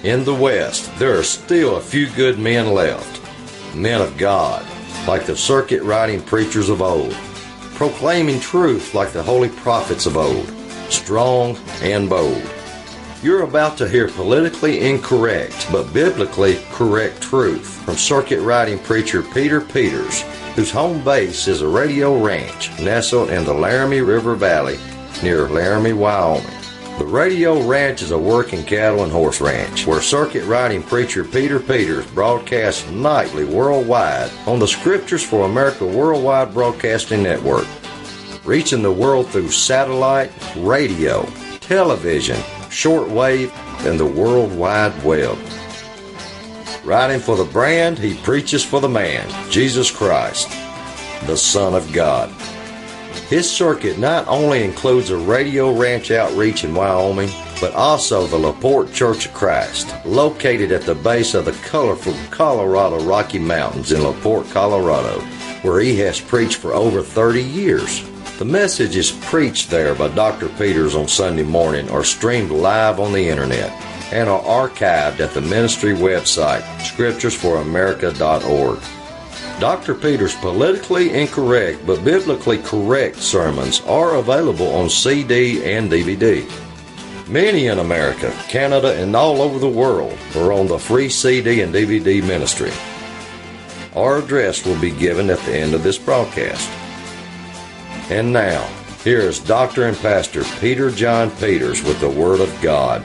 In the West, there are still a few good men left, men of God, like the circuit-riding preachers of old, proclaiming truth like the holy prophets of old, strong and bold. You're about to hear politically incorrect but biblically correct truth from circuit-riding preacher Peter Peters, whose home base is a radio ranch nestled in the Laramie River Valley near Laramie, Wyoming. The Radio Ranch is a working cattle and horse ranch where circuit-riding preacher Peter Peters broadcasts nightly worldwide on the Scriptures for America Worldwide Broadcasting Network, reaching the world through satellite, radio, television, shortwave, and the World Wide Web. Writing for the brand, he preaches for the man, Jesus Christ, the Son of God. His circuit not only includes a radio ranch outreach in Wyoming, but also the LaPorte Church of Christ, located at the base of the colorful Colorado Rocky Mountains in LaPorte, Colorado, where he has preached for over 30 years. The message is preached there by Dr. Peters on Sunday morning or streamed live on the internet and are archived at the ministry website, scripturesforamerica.org. Dr. Peters' politically incorrect but biblically correct sermons are available on CD and DVD. Many in America, Canada, and all over the world are on the free CD and DVD ministry. Our address will be given at the end of this broadcast. And now, here is Dr. and Pastor Peter John Peters with the Word of God.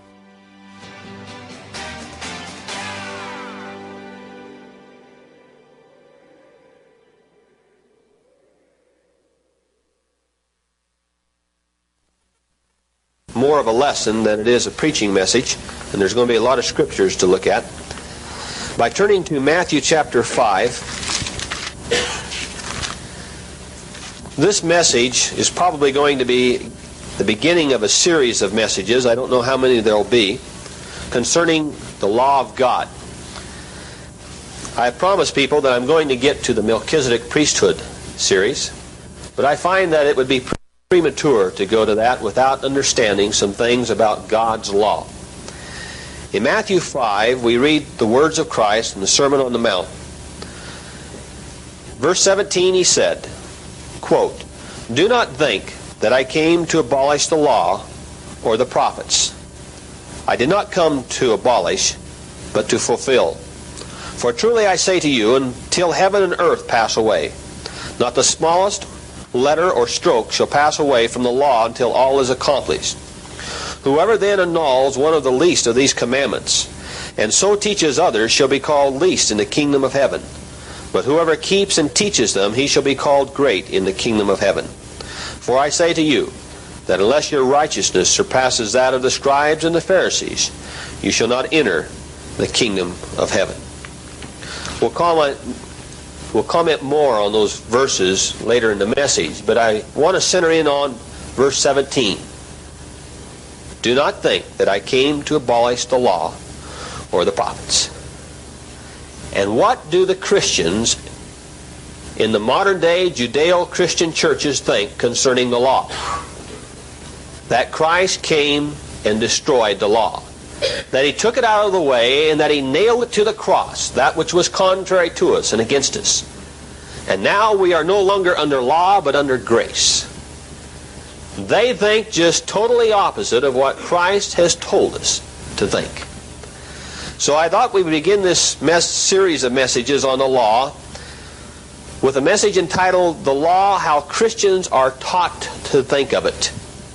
More of a lesson than it is a preaching message, and there's going to be a lot of scriptures to look at. By turning to Matthew chapter 5, this message is probably going to be the beginning of a series of messages, I don't know how many there will be, concerning the law of God. I have promised people that I'm going to get to the Melchizedek priesthood series, but I find that it would be premature to go to that without understanding some things about God's law. In Matthew 5, we read the words of Christ in the Sermon on the Mount. Verse 17, he said, quote, "Do not think that I came to abolish the law or the prophets. I did not come to abolish, but to fulfill. For truly I say to you, until heaven and earth pass away, not the smallest letter or stroke shall pass away from the law until all is accomplished. Whoever then annuls one of the least of these commandments, and so teaches others, shall be called least in the kingdom of heaven. But whoever keeps and teaches them, he shall be called great in the kingdom of heaven. For I say to you, that unless your righteousness surpasses that of the scribes and the Pharisees, you shall not enter the kingdom of heaven." We'll comment more on those verses later in the message, but I want to center in on verse 17. "Do not think that I came to abolish the law or the prophets." And what do the Christians in the modern day Judeo-Christian churches think concerning the law? That Christ came and destroyed the law. That he took it out of the way and that he nailed it to the cross, that which was contrary to us and against us. And now we are no longer under law but under grace. They think just totally opposite of what Christ has told us to think. So I thought we would begin this series of messages on the law with a message entitled, "The Law, How Christians Are Taught to Think of It."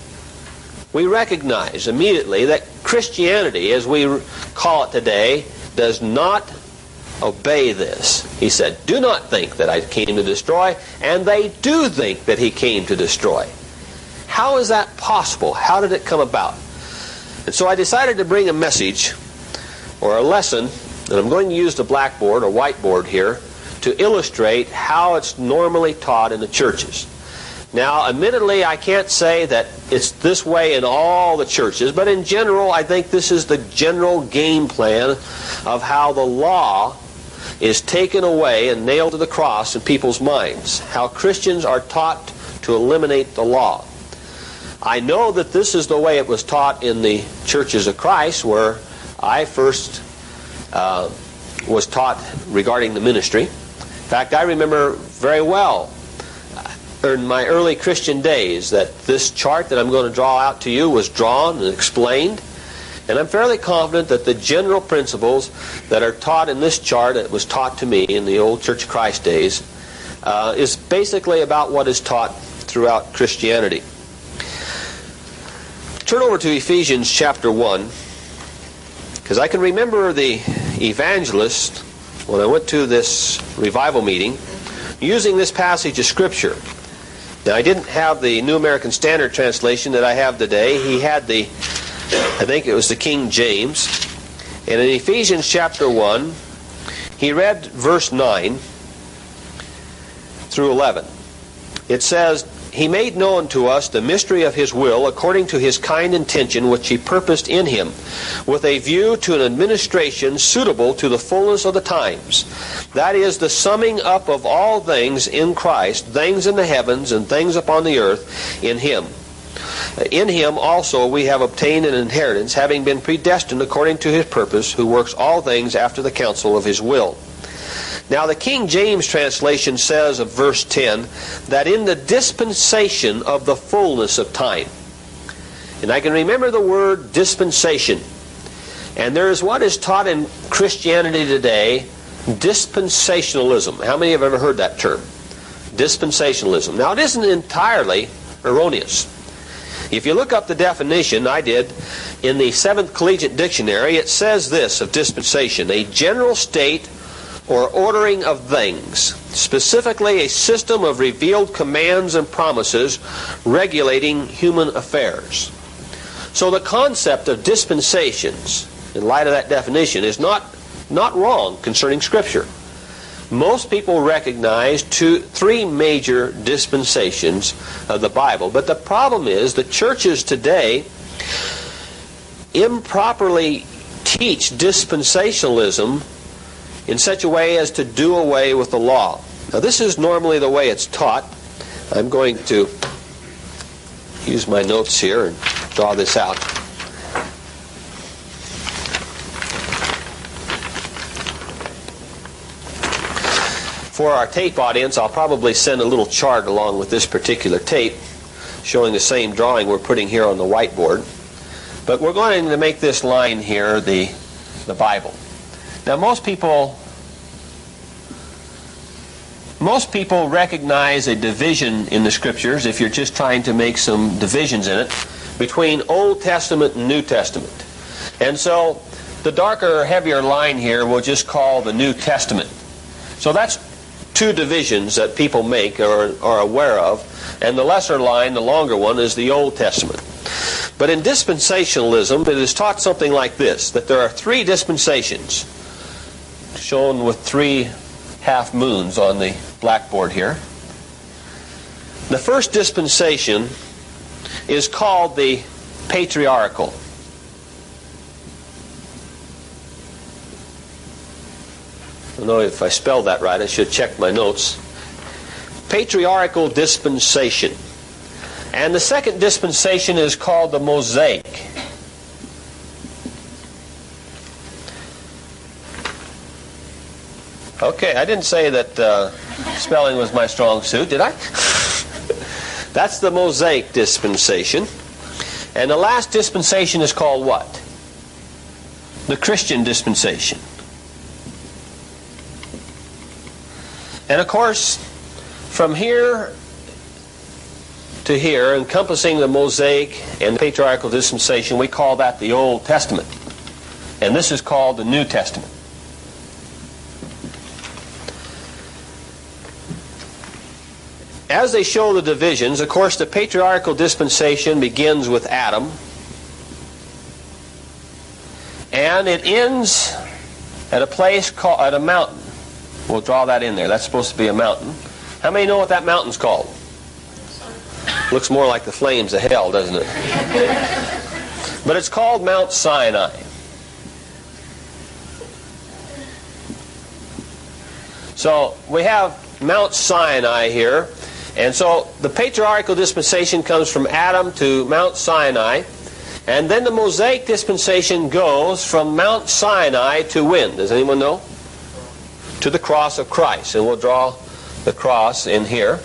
We recognize immediately that Christianity, as we call it today, does not obey this. He said, "Do not think that I came to destroy," and they do think that he came to destroy. How is that possible? How did it come about? And so I decided to bring a message or a lesson, and I'm going to use the blackboard or whiteboard here to illustrate how it's normally taught in the churches. Now, admittedly, I can't say that it's this way in all the churches, but in general, I think this is the general game plan of how the law is taken away and nailed to the cross in people's minds, how Christians are taught to eliminate the law. I know that this is the way it was taught in the churches of Christ, where I first was taught regarding the ministry. In fact, I remember very well in my early Christian days that this chart that I'm going to draw out to you was drawn and explained. And I'm fairly confident that the general principles that are taught in this chart, that was taught to me in the old Church of Christ days, is basically about what is taught throughout Christianity. Turn over to Ephesians chapter 1, because I can remember the evangelist, when I went to this revival meeting, using this passage of Scripture. Now, I didn't have the New American Standard Translation that I have today. He had the, I think it was the King James. And in Ephesians chapter 1, he read verse 9 through 11. It says, "He made known to us the mystery of His will according to His kind intention which He purposed in Him, with a view to an administration suitable to the fullness of the times. That is, the summing up of all things in Christ, things in the heavens and things upon the earth, in Him. In Him also we have obtained an inheritance, having been predestined according to His purpose, who works all things after the counsel of His will." Now the King James translation says of verse 10, that in the dispensation of the fullness of time. And I can remember the word dispensation. And there is what is taught in Christianity today, dispensationalism. How many have ever heard that term? Dispensationalism. Now it isn't entirely erroneous. If you look up the definition, I did, in the 7th Collegiate Dictionary, it says this of dispensation: a general state or ordering of things, specifically a system of revealed commands and promises regulating human affairs. So the concept of dispensations, in light of that definition, is not wrong concerning Scripture. Most people recognize three major dispensations of the Bible. But the problem is the churches today improperly teach dispensationalism in such a way as to do away with the law. Now this is normally the way it's taught. I'm going to use my notes here and draw this out. For our tape audience, I'll probably send a little chart along with this particular tape showing the same drawing we're putting here on the whiteboard. But we're going to make this line here the Bible. Now most people recognize a division in the Scriptures, if you're just trying to make some divisions in it, between Old Testament and New Testament. And so the darker, heavier line here we'll just call the New Testament. So that's two divisions that people make or are aware of, and the lesser line, the longer one, is the Old Testament. But in dispensationalism, it is taught something like this, that there are three dispensations, shown with 3 half moons on the blackboard here. The first dispensation is called the patriarchal. I don't know if I spelled that right. I should check my notes. Patriarchal dispensation. And the second dispensation is called the Mosaic. Okay, I didn't say that spelling was my strong suit, did I? That's the Mosaic dispensation. And the last dispensation is called what? The Christian dispensation. And of course, from here to here, encompassing the Mosaic and the patriarchal dispensation, we call that the Old Testament. And this is called the New Testament. As they show the divisions, of course, the patriarchal dispensation begins with Adam, and it ends at a place called, at a mountain. We'll draw that in there. That's supposed to be a mountain. How many know what that mountain's called? Looks more like the flames of hell, doesn't it? But it's called Mount Sinai. So we have Mount Sinai here. And so the patriarchal dispensation comes from Adam to Mount Sinai. And then the Mosaic dispensation goes from Mount Sinai to when? Does anyone know? To the cross of Christ. And we'll draw the cross in here.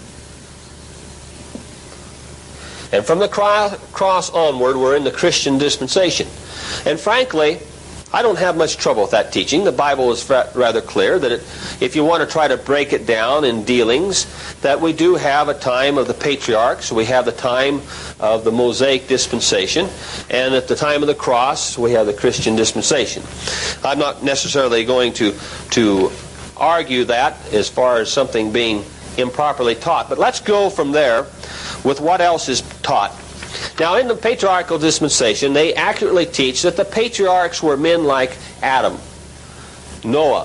And from the cross onward, we're in the Christian dispensation. And frankly, I don't have much trouble with that teaching. The Bible is rather clear that if you want to try to break it down in dealings, that we do have a time of the patriarchs, we have the time of the Mosaic dispensation, and at the time of the cross, we have the Christian dispensation. I'm not necessarily going to argue that as far as something being improperly taught, but let's go from there with what else is taught. Now, in the patriarchal dispensation, they accurately teach that the patriarchs were men like Adam, Noah,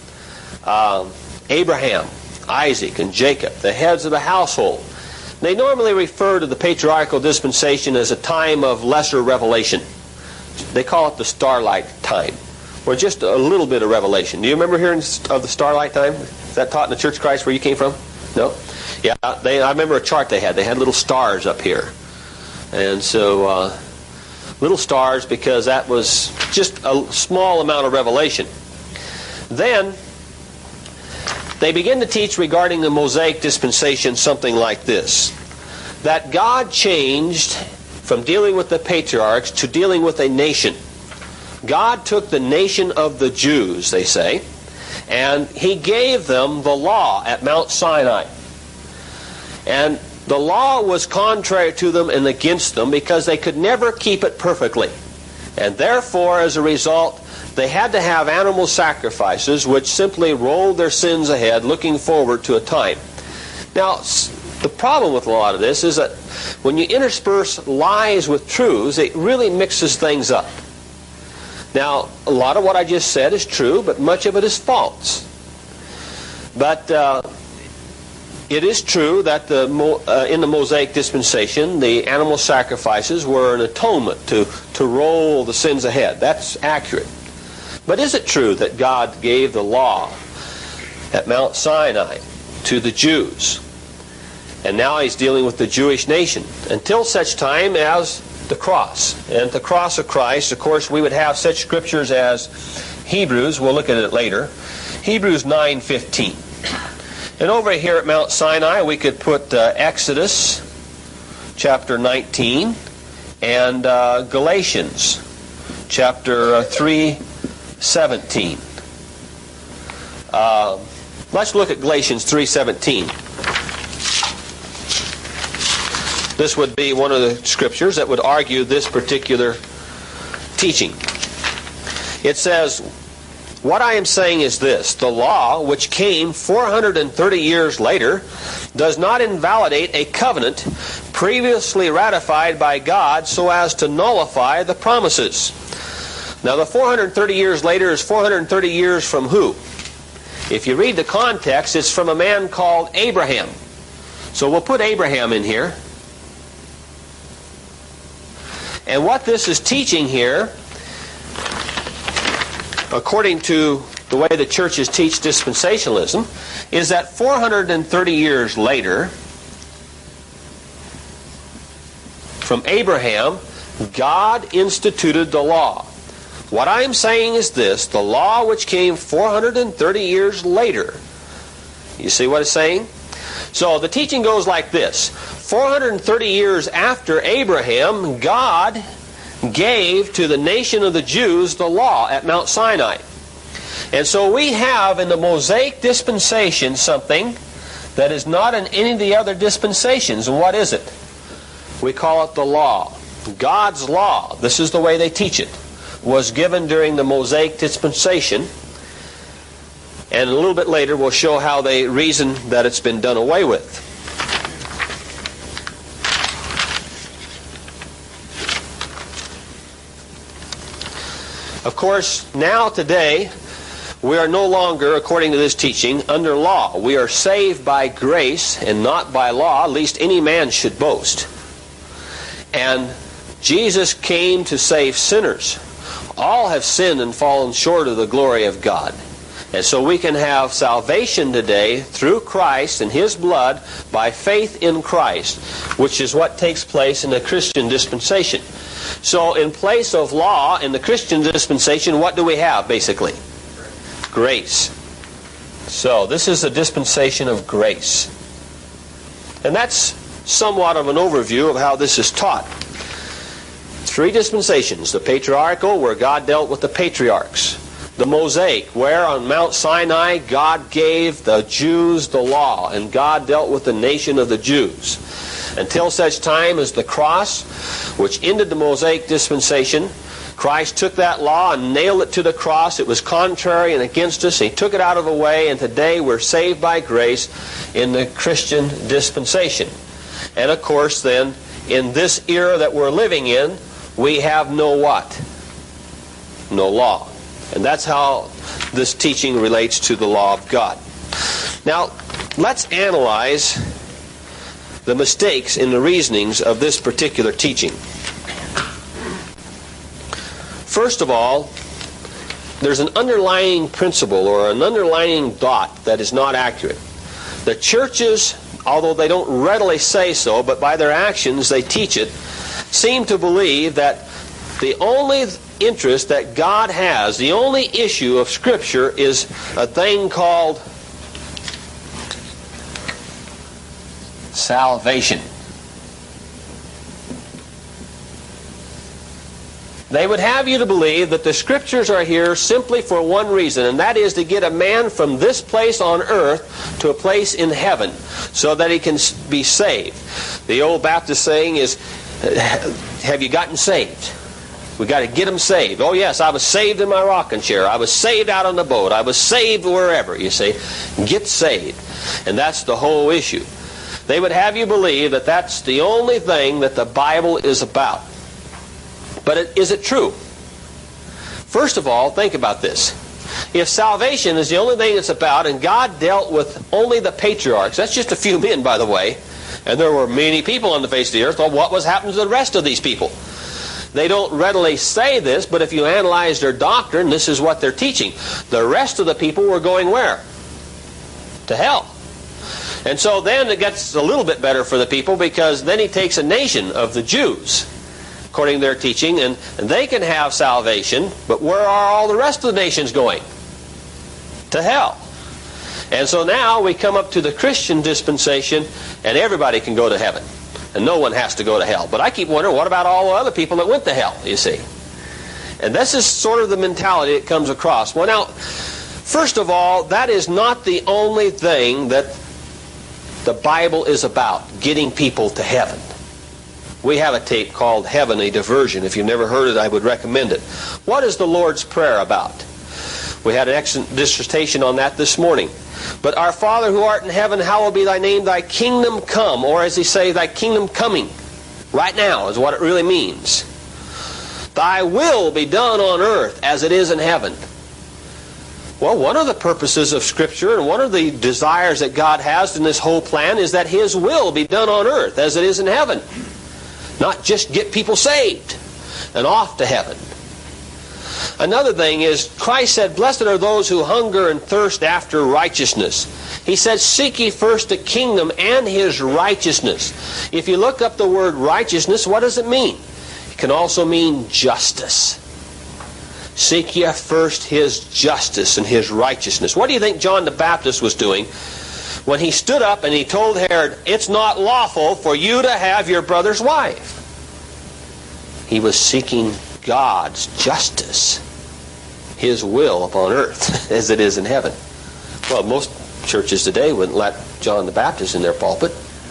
Abraham, Isaac, and Jacob, the heads of the household. They normally refer to the patriarchal dispensation as a time of lesser revelation. They call it the starlight time, or just a little bit of revelation. Do you remember hearing of the starlight time? Is that taught in the Church of Christ where you came from? No? Yeah, I remember a chart they had. They had little stars up here. And so, little stars, because that was just a small amount of revelation. Then, they begin to teach regarding the Mosaic dispensation something like this. That God changed from dealing with the patriarchs to dealing with a nation. God took the nation of the Jews, they say, and He gave them the law at Mount Sinai. And the law was contrary to them and against them because they could never keep it perfectly. And therefore, as a result, they had to have animal sacrifices which simply rolled their sins ahead, looking forward to a time. Now, the problem with a lot of this is that when you intersperse lies with truths, it really mixes things up. Now, a lot of what I just said is true, but much of it is false. But it is true that in the Mosaic dispensation, the animal sacrifices were an atonement to roll the sins ahead. That's accurate. But is it true that God gave the law at Mount Sinai to the Jews? And now He's dealing with the Jewish nation until such time as the cross. And at the cross of Christ, of course, we would have such scriptures as Hebrews, we'll look at it later, Hebrews 9:15. And over here at Mount Sinai, we could put Exodus chapter 19 and Galatians chapter 3:17. Let's look at Galatians 3:17. This would be one of the scriptures that would argue this particular teaching. It says, "What I am saying is this, the law, which came 430 years later, does not invalidate a covenant previously ratified by God so as to nullify the promises." Now the 430 years later is 430 years from who? If you read the context, it's from a man called Abraham. So we'll put Abraham in here. And what this is teaching here, according to the way the churches teach dispensationalism, is that 430 years later, from Abraham, God instituted the law. What I am saying is this, the law which came 430 years later. You see what it's saying? So the teaching goes like this. 430 years after Abraham, God gave to the nation of the Jews the law at Mount Sinai. And so we have in the Mosaic dispensation something that is not in any of the other dispensations. And what is it? We call it the law. God's law, this is the way they teach it, was given during the Mosaic dispensation. And a little bit later we'll show how they reason that it's been done away with. Of course, now today, we are no longer, according to this teaching, under law. We are saved by grace and not by law, lest any man should boast. And Jesus came to save sinners. All have sinned and fallen short of the glory of God. And so we can have salvation today through Christ and His blood by faith in Christ, which is what takes place in the Christian dispensation. So in place of law in the Christian dispensation, what do we have basically? Grace. So this is a dispensation of grace. And that's somewhat of an overview of how this is taught. 3 dispensations. The patriarchal, where God dealt with the patriarchs. The Mosaic, where on Mount Sinai God gave the Jews the law, and God dealt with the nation of the Jews. Until such time as the cross, which ended the Mosaic dispensation, Christ took that law and nailed it to the cross. It was contrary and against us. He took it out of the way, and today we're saved by grace in the Christian dispensation. And of course then, in this era that we're living in, we have no what? No law. And that's how this teaching relates to the law of God. Now, let's analyze the mistakes in the reasonings of this particular teaching. First of all, there's an underlying principle or an underlying thought that is not accurate. The churches, although they don't readily say so, but by their actions they teach it, seem to believe that the only interest that God has, the only issue of Scripture, is a thing called salvation. They would have you to believe that the Scriptures are here simply for one reason, and that is to get a man from this place on earth to a place in heaven so that he can be saved. The old Baptist saying is, have you gotten saved? We got to get them saved. Oh yes, I was saved in my rocking chair. I was saved out on the boat. I was saved wherever, you see. Get saved. And that's the whole issue. They would have you believe that that's the only thing that the Bible is about. But is it true? First of all, think about this. If salvation is the only thing it's about, and God dealt with only the patriarchs, that's just a few men, by the way, and there were many people on the face of the earth, well, what was happening to the rest of these people? They don't readily say this, but if you analyze their doctrine, this is what they're teaching. The rest of the people were going where? To hell. And so then it gets a little bit better for the people, because then he takes a nation of the Jews, according to their teaching, and they can have salvation, but where are all the rest of the nations going? To hell. And so now we come up to the Christian dispensation, and everybody can go to heaven. And no one has to go to hell. But I keep wondering, what about all the other people that went to hell, you see? And this is sort of the mentality that comes across. Well, now, first of all, that is not the only thing that the Bible is about, getting people to heaven. We have a tape called Heaven, a Diversion. If you've never heard it, I would recommend it. What is the Lord's Prayer about? We had an excellent dissertation on that this morning. But our Father who art in heaven, hallowed be thy name, thy kingdom come. Or as he say, thy kingdom coming. Right now is what it really means. Thy will be done on earth as it is in heaven. Well, one of the purposes of Scripture and one of the desires that God has in this whole plan is that His will be done on earth as it is in heaven. Not just get people saved and off to heaven. Another thing is, Christ said, blessed are those who hunger and thirst after righteousness. He said, seek ye first the kingdom and His righteousness. If you look up the word righteousness, what does it mean? It can also mean justice. Seek ye first His justice and His righteousness. What do you think John the Baptist was doing when he stood up and he told Herod, it's not lawful for you to have your brother's wife? He was seeking God's justice, His will upon earth as it is in heaven. Well, most churches today wouldn't let John the Baptist in their pulpit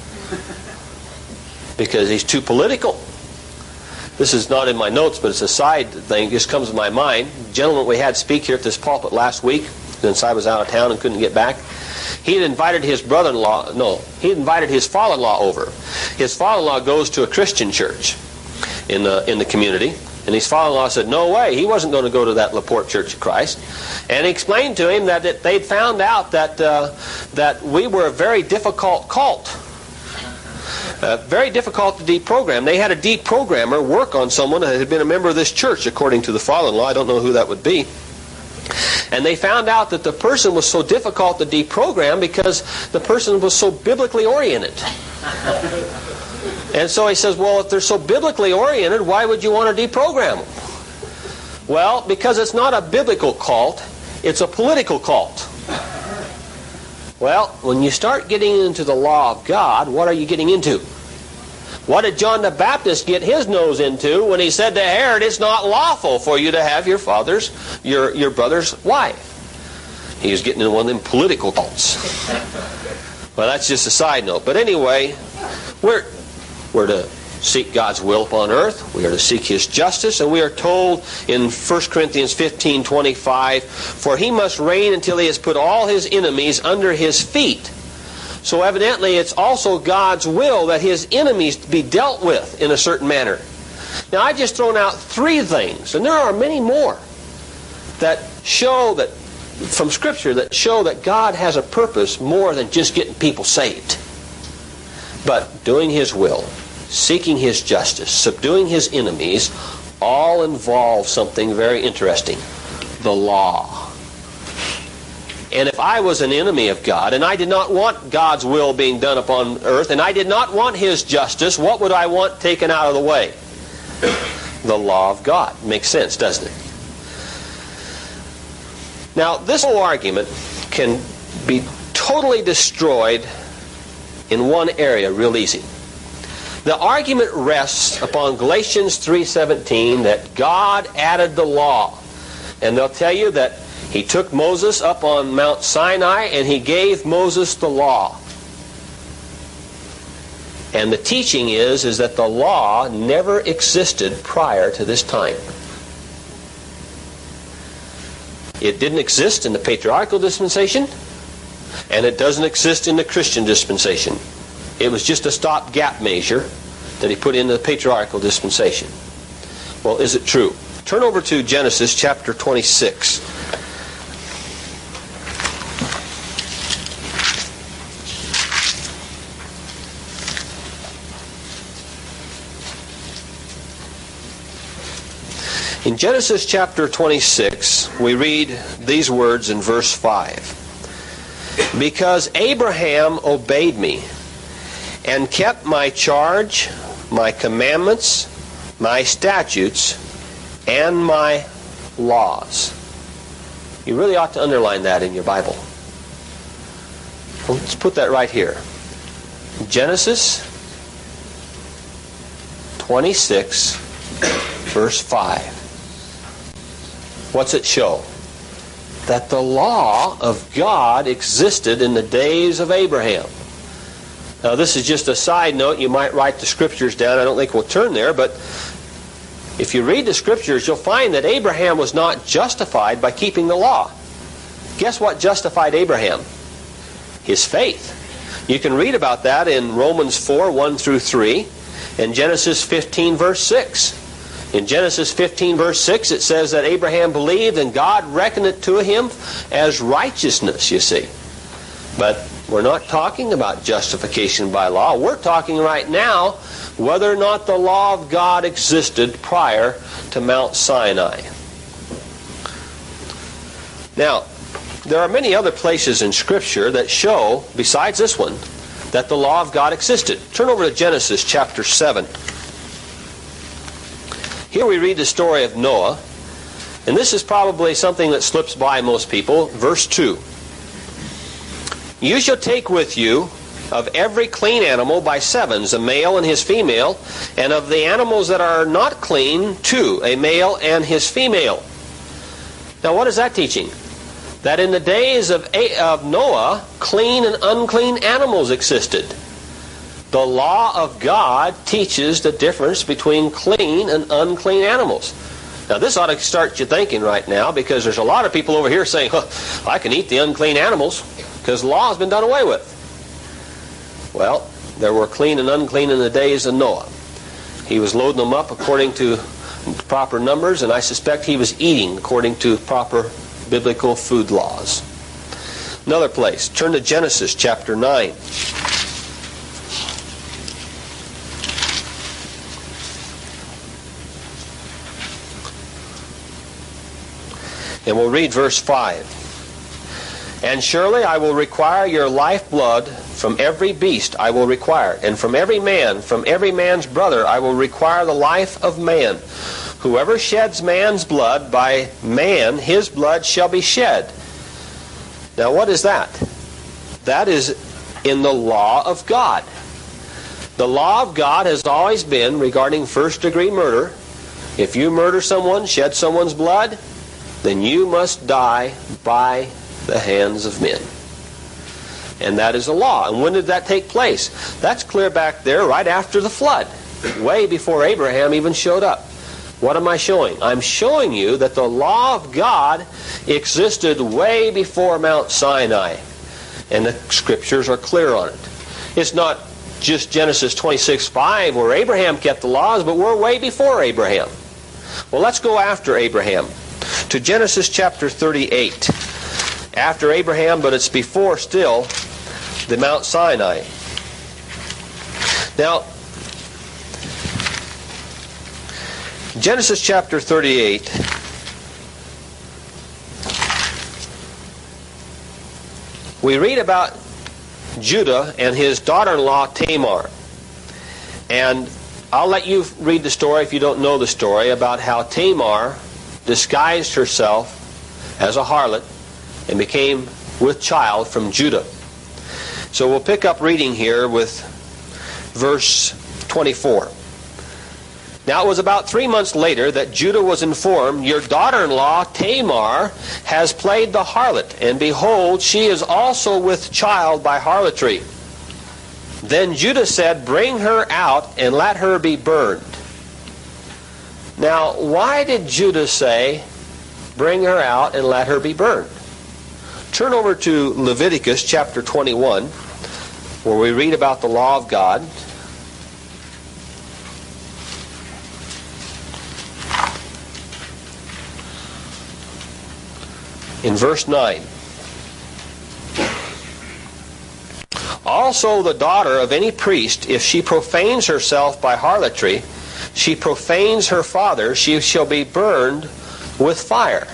because he's too political. This is not in my notes, but it's a side thing. It just comes to my mind. The gentleman we had speak here at this pulpit last week, since I was out of town and couldn't get back, he had invited his he had invited his father-in-law over. His father-in-law goes to a Christian church in the community. And his father-in-law said, no way, he wasn't going to go to that LaPorte Church of Christ. And he explained to him that they'd found out that we were a very difficult cult. Very difficult to deprogram. They had a deprogrammer work on someone that had been a member of this church, according to the father-in-law. I don't know who that would be. And they found out that the person was so difficult to deprogram because the person was so biblically oriented. And so he says, well, if they're so biblically oriented, why would you want to deprogram them? Well, because it's not a biblical cult, it's a political cult. Well, when you start getting into the law of God, what are you getting into? What did John the Baptist get his nose into when he said to Herod, it's not lawful for you to have your brother's wife? He was getting into one of them political cults. Well, that's just a side note. But anyway, we're to seek God's will upon earth. We are to seek His justice. And we are told in 1 Corinthians 15:25, for He must reign until He has put all His enemies under His feet. So evidently it's also God's will that His enemies be dealt with in a certain manner. Now I've just thrown out 3 things, and there are many more that show that, from Scripture, that show that God has a purpose more than just getting people saved. But doing His will, seeking His justice, subduing His enemies, all involve something very interesting: the law. And if I was an enemy of God, and I did not want God's will being done upon earth, and I did not want His justice, what would I want taken out of the way? The law of God. Makes sense, doesn't it? Now, this whole argument can be totally destroyed in one area real easy. The argument rests upon Galatians 3:17 that God added the law. And they'll tell you that He took Moses up on Mount Sinai and He gave Moses the law. And the teaching is that the law never existed prior to this time. It didn't exist in the patriarchal dispensation, and it doesn't exist in the Christian dispensation. It was just a stopgap measure that He put into the patriarchal dispensation. Well, is it true? Turn over to Genesis chapter 26. In Genesis chapter 26, we read these words in verse 5. Because Abraham obeyed me and kept my charge, my commandments, my statutes, and my laws. You really ought to underline that in your Bible. Well, let's put that right here. Genesis 26, verse 5. What's it show? That the law of God existed in the days of Abraham. Now, this is just a side note. You might write the Scriptures down. I don't think we'll turn there, but if you read the Scriptures, you'll find that Abraham was not justified by keeping the law. Guess what justified Abraham? His faith. You can read about that in Romans 4, 1 through 3, and Genesis 15, verse 6. In Genesis 15, verse 6, it says that Abraham believed and God reckoned it to him as righteousness, you see. But we're not talking about justification by law. We're talking right now whether or not the law of God existed prior to Mount Sinai. Now, there are many other places in Scripture that show, besides this one, that the law of God existed. Turn over to Genesis chapter 7. Here we read the story of Noah, and this is probably something that slips by most people. Verse 2. You shall take with you of every clean animal by sevens, a male and his female, and of the animals that are not clean, 2, a male and his female. Now what is that teaching? That in the days of Noah, clean and unclean animals existed. The law of God teaches the difference between clean and unclean animals. Now this ought to start you thinking right now, because there's a lot of people over here saying, I can eat the unclean animals because the law has been done away with. Well, there were clean and unclean in the days of Noah. He was loading them up according to proper numbers, and I suspect he was eating according to proper biblical food laws. Another place, turn to Genesis chapter 9. And we'll read verse 5. And surely I will require your lifeblood from every beast I will require, and from every man's brother I will require the life of man. Whoever sheds man's blood, by man his blood shall be shed. Now what is that? That is in the law of God. The law of God has always been regarding first-degree murder. If you murder someone, shed someone's blood, then you must die by the hands of men. And that is the law. And when did that take place? That's clear back there right after the flood, way before Abraham even showed up. What am I showing? I'm showing you that the law of God existed way before Mount Sinai. And the scriptures are clear on it. It's not just Genesis 26:5 where Abraham kept the laws, but we're way before Abraham. Well, let's go after Abraham to Genesis chapter 38. After Abraham, but it's before still the Mount Sinai. Now, Genesis chapter 38, we read about Judah and his daughter-in-law Tamar. And I'll let you read the story if you don't know the story about how Tamar disguised herself as a harlot and became with child from Judah. So we'll pick up reading here with verse 24. Now it was about 3 months later that Judah was informed, "Your daughter-in-law Tamar has played the harlot, and behold, she is also with child by harlotry." Then Judah said, "Bring her out and let her be burned." Now, why did Judah say, "Bring her out and let her be burned"? Turn over to Leviticus chapter 21, where we read about the law of God. In verse 9. "Also the daughter of any priest, if she profanes herself by harlotry, she profanes her father, she shall be burned with fire."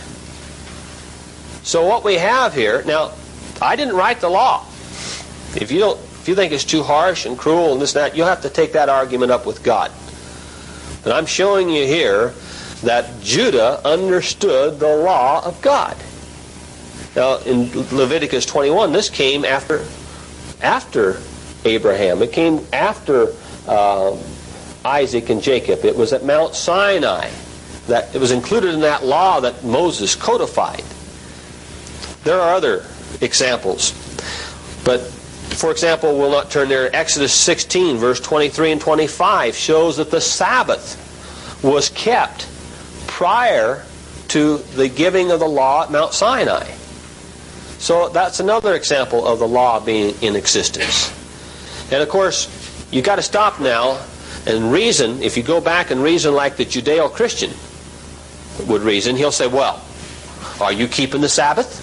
So what we have here, now, I didn't write the law. If you think it's too harsh and cruel and this and that, you'll have to take that argument up with God. And I'm showing you here that Judah understood the law of God. Now, in Leviticus 21, this came after Abraham. It came after Isaac and Jacob. It was at Mount Sinai that it was included in that law that Moses codified. There are other examples. But, for example, we'll not turn there. Exodus 16, verse 23 and 25 shows that the Sabbath was kept prior to the giving of the law at Mount Sinai. So that's another example of the law being in existence. And of course, you've got to stop now and reason. If you go back and reason like the Judeo-Christian would reason, he'll say, "Well, are you keeping the Sabbath?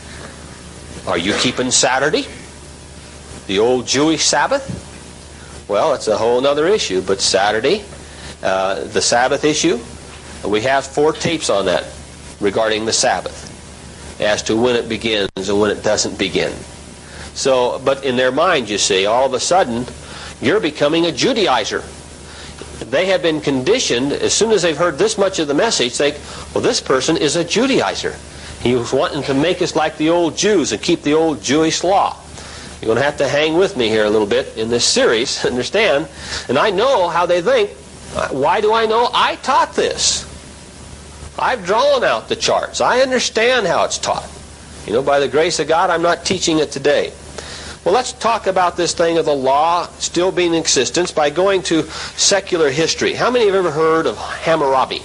Are you keeping Saturday? The old Jewish Sabbath?" Well, it's a whole other issue. But Saturday, the Sabbath issue, we have 4 tapes on that regarding the Sabbath, as to when it begins and when it doesn't begin. So, but in their mind, you see, all of a sudden, you're becoming a Judaizer. They have been conditioned, as soon as they've heard this much of the message, think, well, this person is a Judaizer. He was wanting to make us like the old Jews and keep the old Jewish law. You're going to have to hang with me here a little bit in this series, understand? And I know how they think. Why do I know? I taught this. I've drawn out the charts. I understand how it's taught. You know, by the grace of God, I'm not teaching it today. Well, let's talk about this thing of the law still being in existence by going to secular history. How many have ever heard of Hammurabi?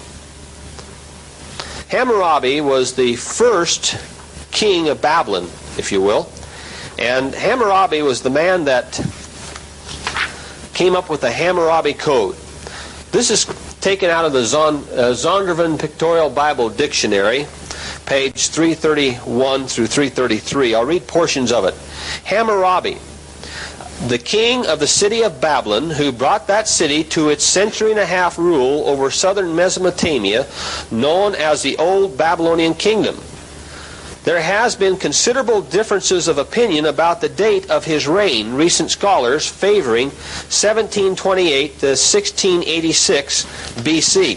Hammurabi was the first king of Babylon, if you will. And Hammurabi was the man that came up with the Hammurabi Code. This is taken out of the Zondervan Pictorial Bible Dictionary, page 331 through 333. I'll read portions of it. Hammurabi, the king of the city of Babylon, who brought that city to its century-and-a-half rule over southern Mesopotamia, known as the Old Babylonian Kingdom. There has been considerable differences of opinion about the date of his reign, recent scholars favoring 1728 to 1686 BC.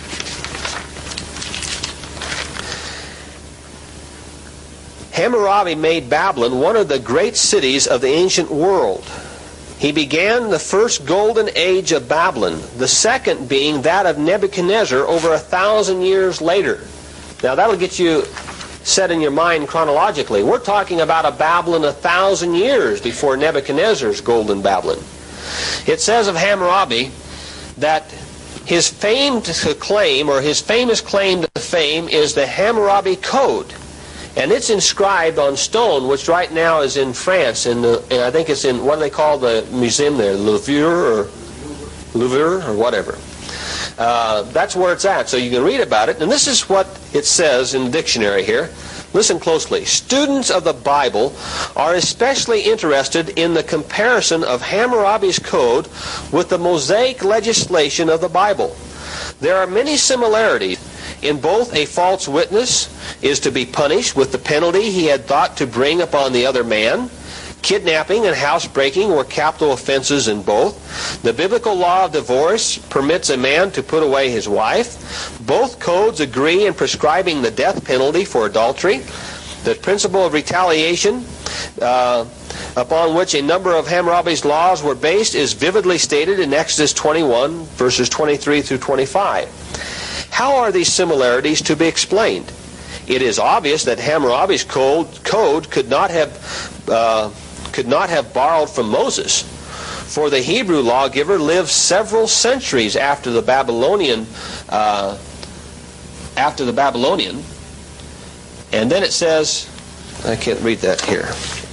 Hammurabi made Babylon one of the great cities of the ancient world. He began the first golden age of Babylon, the second being that of Nebuchadnezzar over 1,000 years later. Now that'll get you set in your mind chronologically. We're talking about a Babylon 1,000 years before Nebuchadnezzar's golden Babylon. It says of Hammurabi that his famed claim, or his famous claim to fame, is the Hammurabi Code. And it's inscribed on stone, which right now is in France. And I think it's in, what do they call the museum there? Louvre or whatever. That's where it's at. So you can read about it. And this is what it says in the dictionary here. Listen closely. Students of the Bible are especially interested in the comparison of Hammurabi's code with the Mosaic legislation of the Bible. There are many similarities. In both, a false witness is to be punished with the penalty he had thought to bring upon the other man. Kidnapping and housebreaking were capital offenses in both. The biblical law of divorce permits a man to put away his wife. Both codes agree in prescribing the death penalty for adultery. The principle of retaliation, upon which a number of Hammurabi's laws were based, is vividly stated in Exodus 21, verses 23 through 25. How are these similarities to be explained? It is obvious that Hammurabi's code could not have borrowed from Moses, for the Hebrew lawgiver lived several centuries after the Babylonian. And then it says, I can't read that here.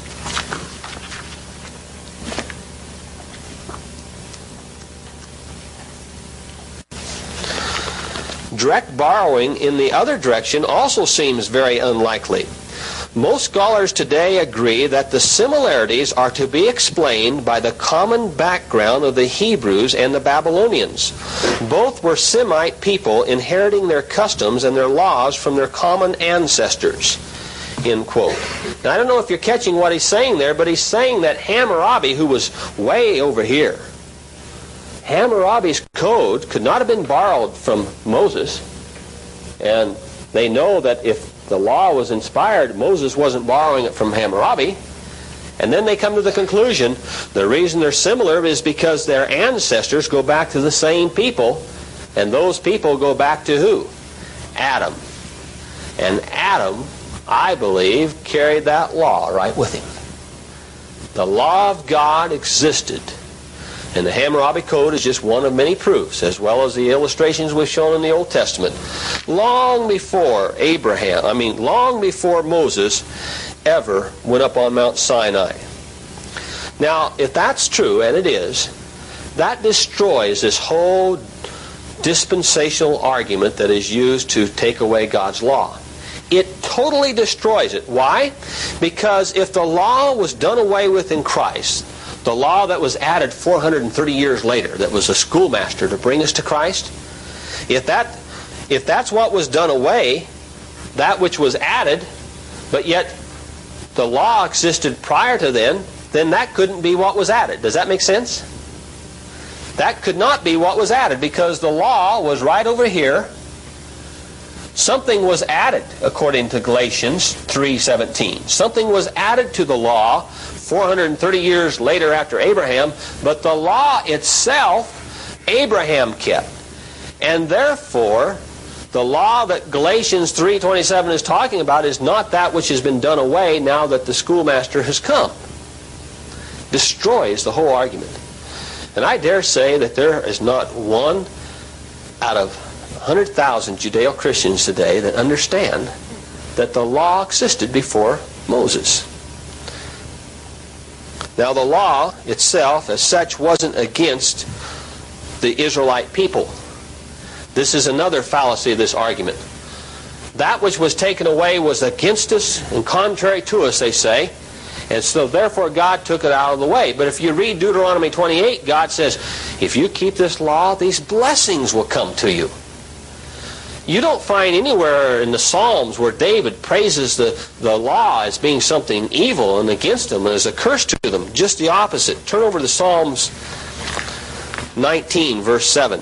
Direct borrowing in the other direction also seems very unlikely. Most scholars today agree that the similarities are to be explained by the common background of the Hebrews and the Babylonians. Both were Semite people inheriting their customs and their laws from their common ancestors. End quote. Now, I don't know if you're catching what he's saying there, but he's saying that Hammurabi, who was way over here, Hammurabi's code could not have been borrowed from Moses. And they know that if the law was inspired, Moses wasn't borrowing it from Hammurabi. And then they come to the conclusion, the reason they're similar is because their ancestors go back to the same people, and those people go back to who? Adam. And Adam, I believe, carried that law right with him. The law of God existed. And the Hammurabi Code is just one of many proofs, as well as the illustrations we've shown in the Old Testament. Long before long before Moses ever went up on Mount Sinai. Now, if that's true, and it is, that destroys this whole dispensational argument that is used to take away God's law. It totally destroys it. Why? Because if the law was done away with in Christ, the law that was added 430 years later, that was a schoolmaster to bring us to Christ, if that's what was done away, that which was added, but yet the law existed prior to then that couldn't be what was added. Does that make sense? That could not be what was added, because the law was right over here. Something was added, according to Galatians 3:17. Something was added to the law 430 years later after Abraham, but the law itself Abraham kept. And therefore, the law that Galatians 3:27 is talking about is not that which has been done away now that the schoolmaster has come. Destroys the whole argument. And I dare say that there is not one out of 100,000 Judeo-Christians today that understand that the law existed before Moses. Now, the law itself, as such, wasn't against the Israelite people. This is another fallacy of this argument. That which was taken away was against us and contrary to us, they say, and so therefore God took it out of the way. But if you read Deuteronomy 28, God says, if you keep this law, these blessings will come to you. You don't find anywhere in the Psalms where David praises the law as being something evil and against them and as a curse to them. Just the opposite. Turn over to Psalms 19, verse 7.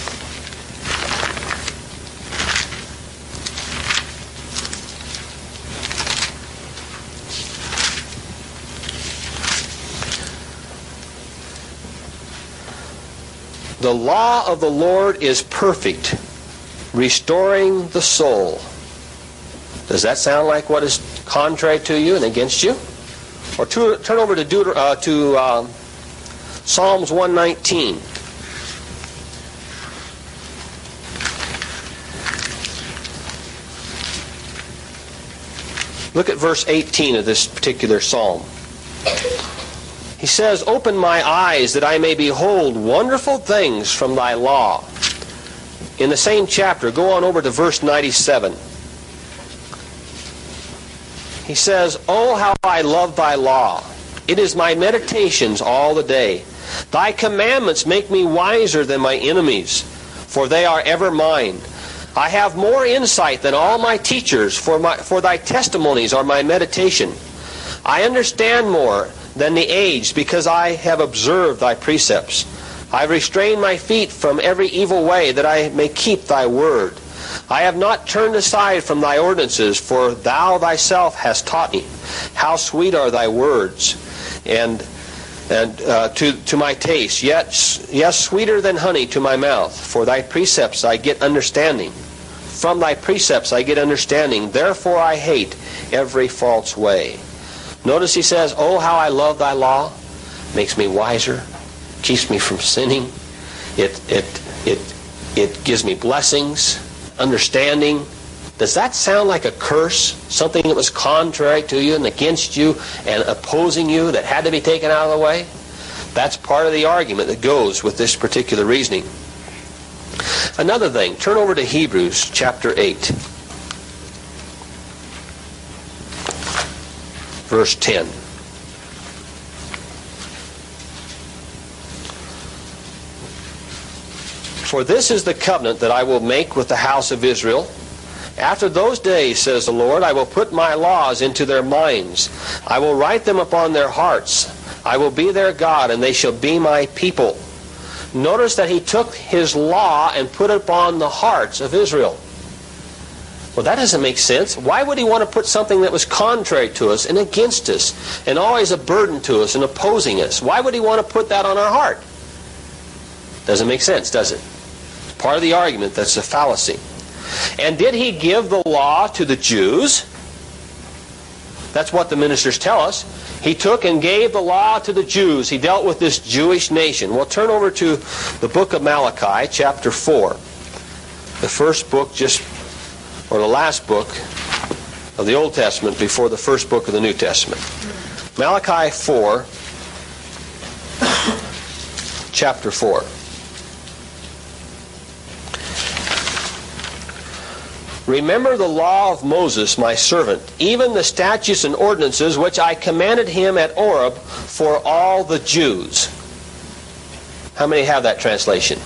The law of the Lord is perfect, restoring the soul. Does that sound like what is contrary to you and against you? Or turn over to Psalms 119. Look at verse 18 of this particular psalm. He says, "Open my eyes that I may behold wonderful things from thy law." In the same chapter, go on over to verse 97. He says, "Oh, how I love thy law. It is my meditations all the day. Thy commandments make me wiser than my enemies, for they are ever mine. I have more insight than all my teachers, for thy testimonies are my meditation. I understand more than the aged, because I have observed thy precepts. I have restrained my feet from every evil way, that I may keep thy word. I have not turned aside from thy ordinances, for thou thyself hast taught me. How sweet are thy words, and to my taste, yes, sweeter than honey to my mouth. For thy precepts I get understanding. From thy precepts I get understanding. Therefore I hate every false way." Notice he says, "Oh, how I love thy law. Makes me wiser, keeps me from sinning. It gives me blessings, understanding." Does that sound like a curse? Something that was contrary to you and against you and opposing you that had to be taken out of the way? That's part of the argument that goes with this particular reasoning. Another thing, turn over to Hebrews chapter 8. Verse 10. "For this is the covenant that I will make with the house of Israel. After those days, says the Lord, I will put my laws into their minds. I will write them upon their hearts. I will be their God, and they shall be my people." Notice that he took his law and put it upon the hearts of Israel. Well, that doesn't make sense. Why would he want to put something that was contrary to us and against us and always a burden to us and opposing us? Why would he want to put that on our heart? Doesn't make sense, does it? Part of the argument that's a fallacy. And did he give the law to the Jews? That's what the ministers tell us. He took and gave the law to the Jews. He dealt with this Jewish nation. Well, turn over to the book of Malachi, chapter 4. The first book or the last book of the Old Testament before the first book of the New Testament. Malachi 4, chapter 4. "Remember the law of Moses, my servant, even the statutes and ordinances which I commanded him at Horeb for all the Jews." How many have that translation?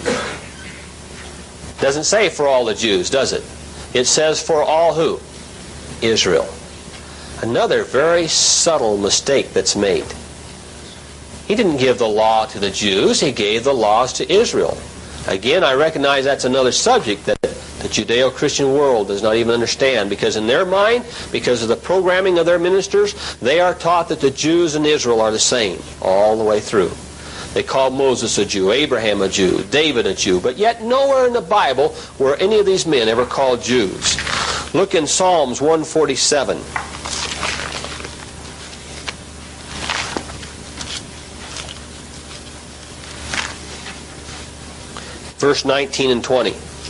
Doesn't say for all the Jews, does it? It says for all who? Israel. Another very subtle mistake that's made. He didn't give the law to the Jews, he gave the laws to Israel. Again, I recognize that's another subject that the Judeo-Christian world does not even understand, because in their mind, because of the programming of their ministers, they are taught that the Jews and Israel are the same all the way through. They call Moses a Jew, Abraham a Jew, David a Jew, but yet nowhere in the Bible were any of these men ever called Jews. Look in Psalms 147. Verse 19 and 20.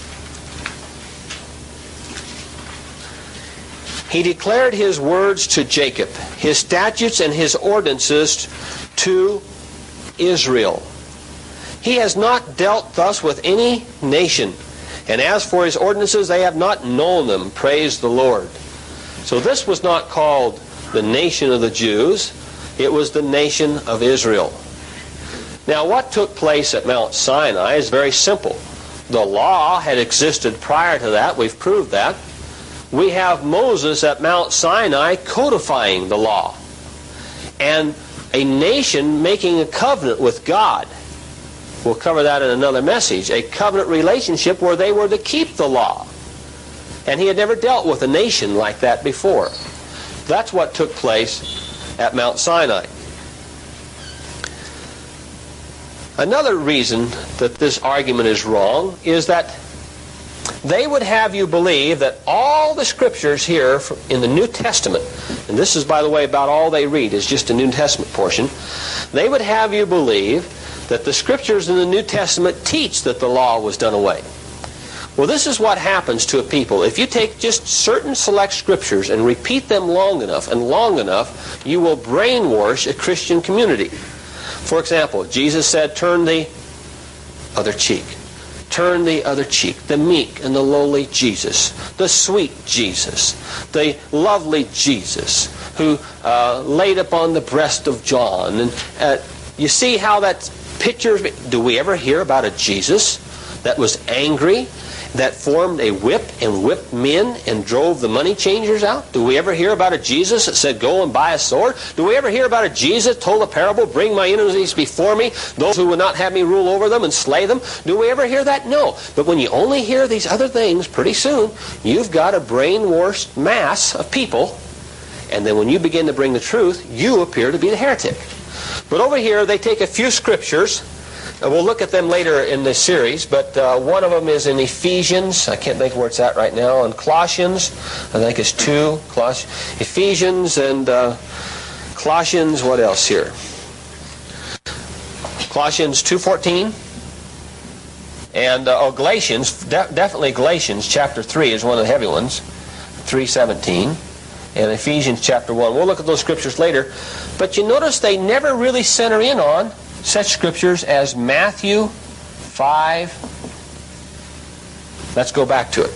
"He declared his words to Jacob, his statutes and his ordinances to Israel. He has not dealt thus with any nation, and as for his ordinances, they have not known them. Praise the Lord." So this was not called the nation of the Jews, it was the nation of Israel. Now what took place at Mount Sinai is very simple. The law had existed prior to that. We've proved that. We have Moses at Mount Sinai codifying the law. And a nation making a covenant with God. We'll cover that in another message. A covenant relationship where they were to keep the law. And he had never dealt with a nation like that before. That's what took place at Mount Sinai. Another reason that this argument is wrong is that they would have you believe that all the scriptures here in the New Testament, and this is, by the way, about all they read, is just the New Testament portion, they would have you believe that the scriptures in the New Testament teach that the law was done away. Well, this is what happens to a people. If you take just certain select scriptures and repeat them long enough, you will brainwash a Christian community. For example, Jesus said, turn the other cheek. Turn the other cheek. The meek and the lowly Jesus. The sweet Jesus. The lovely Jesus who laid upon the breast of John. And you see how that picture... Do we ever hear about a Jesus that was angry, that formed a whip and whipped men and drove the money changers out? Do we ever hear about a Jesus that said, go and buy a sword? Do we ever hear about a Jesus that told a parable, bring my enemies before me, those who would not have me rule over them, and slay them? Do we ever hear that? No. But when you only hear these other things, pretty soon, you've got a brainwashed mass of people, and then when you begin to bring the truth, you appear to be the heretic. But over here, they take a few scriptures. We'll look at them later in this series, but one of them is in Ephesians. I can't think where it's at right now. And Colossians, I think it's 2. Ephesians and Colossians, what else here? Colossians 2:14. And Galatians, definitely Galatians chapter 3 is one of the heavy ones. 3:17. And Ephesians chapter 1. We'll look at those scriptures later. But you notice they never really center in on such scriptures as Matthew 5. Let's go back to it.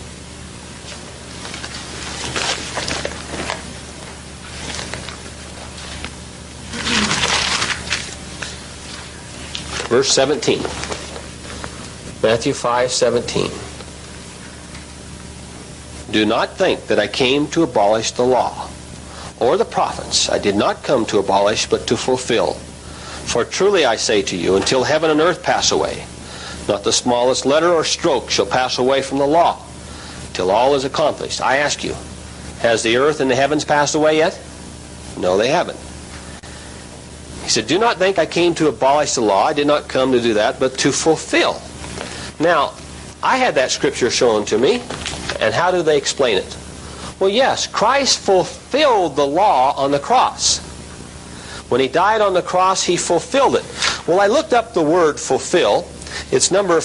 Verse 17. Matthew 5:17. Do not think that I came to abolish the law or the prophets. I did not come to abolish, but to fulfill. For truly I say to you, until heaven and earth pass away, not the smallest letter or stroke shall pass away from the law, till all is accomplished. I ask you, has the earth and the heavens passed away yet? No, they haven't. He said, do not think I came to abolish the law. I did not come to do that, but to fulfill. Now, I had that scripture shown to me, and how do they explain it? Well, yes, Christ fulfilled the law on the cross. When he died on the cross, he fulfilled it. Well, I looked up the word fulfill. It's number